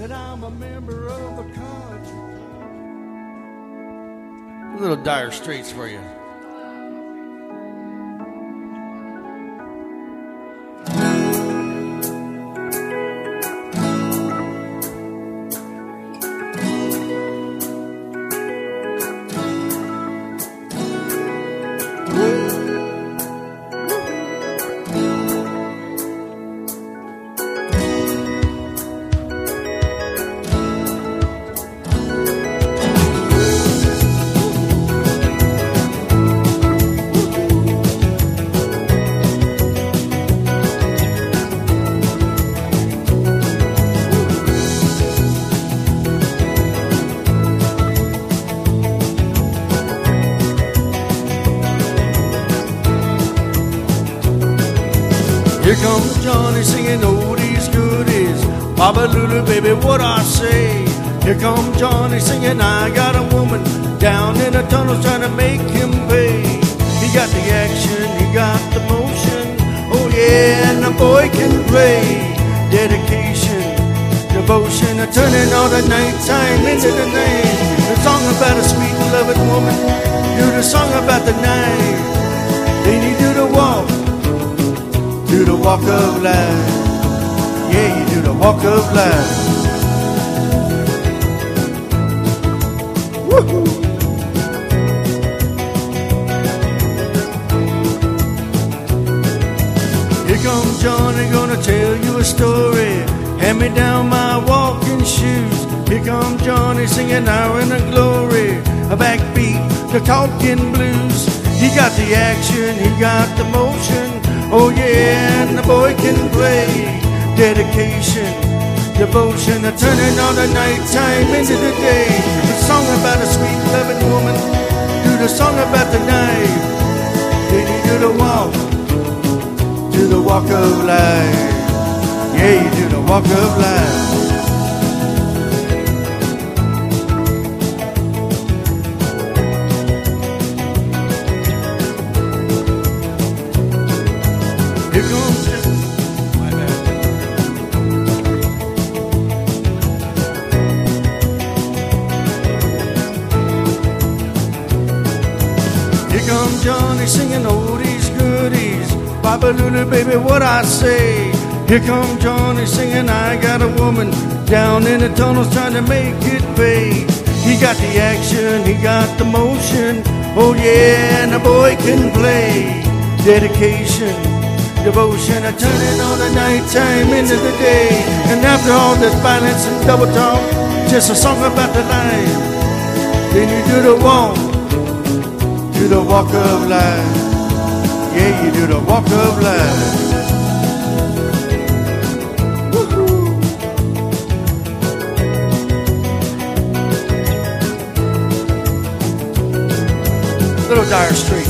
that I'm a member of a country. A little Dire Straits for you. Here comes Johnny singing oldies goodies. Baba Lulu, baby, what I say. Here comes Johnny singing, I got a woman down in the tunnels trying to make him pay. He got the action, he got the motion. Oh yeah, and the boy can play. Dedication, devotion, turning all the nighttime into the night. The song about a sweet loving woman. Do the song about the night. Then you do the walk. Do the walk of life. Yeah, you do the walk of life. Woo-hoo. Here comes Johnny gonna tell you a story. Hand me down my walking shoes. Here comes Johnny singing Hour in the Glory. A backbeat, the talking blues. He got the action, he got the motion. Oh yeah, and the boy can play. Dedication, devotion, turning all the nighttime into the day. The song about a sweet loving woman. Do the song about the night. Then you do the walk. Do the walk of life. Yeah, you do the walk of life. Here comes my bad. Here comes Johnny singing oldies goodies. Baba Lulu, baby, what I say. Here comes Johnny singing, I got a woman down in the tunnels trying to make it pay. He got the action, he got the motion. Oh yeah, and the boy can play. Dedication, devotion, turning all the nighttime into the day. And after all this violence and double talk, just a song about the life. Then you do the walk of life. Yeah, you do the walk of life. Woo-hoo. Little Dire Straits.